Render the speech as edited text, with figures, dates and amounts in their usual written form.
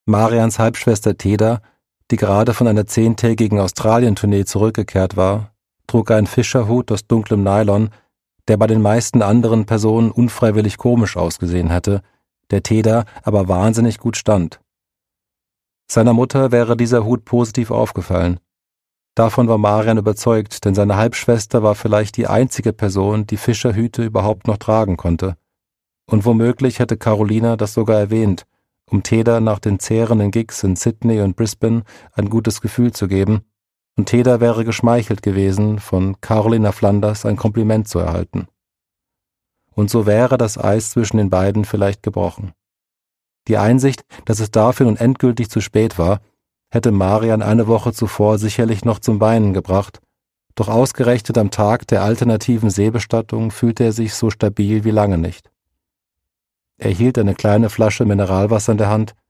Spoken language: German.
Marians Halbschwester Teda, die gerade von einer 10-tägigen Australien-Tournee zurückgekehrt war, trug einen Fischerhut aus dunklem Nylon, der bei den meisten anderen Personen unfreiwillig komisch ausgesehen hätte, der Teda aber wahnsinnig gut stand. Seiner Mutter wäre dieser Hut positiv aufgefallen. Davon war Marian überzeugt, denn seine Halbschwester war vielleicht die einzige Person, die Fischerhüte überhaupt noch tragen konnte. Und womöglich hätte Carolina das sogar erwähnt, um Teda nach den zehrenden Gigs in Sydney und Brisbane ein gutes Gefühl zu geben, und Teda wäre geschmeichelt gewesen, von Carolina Flanders ein Kompliment zu erhalten. Und so wäre das Eis zwischen den beiden vielleicht gebrochen. Die Einsicht, dass es dafür nun endgültig zu spät war, hätte Marian eine Woche zuvor sicherlich noch zum Weinen gebracht, doch ausgerechnet am Tag der alternativen Seebestattung fühlte er sich so stabil wie lange nicht. Er hielt eine kleine Flasche Mineralwasser in der Hand,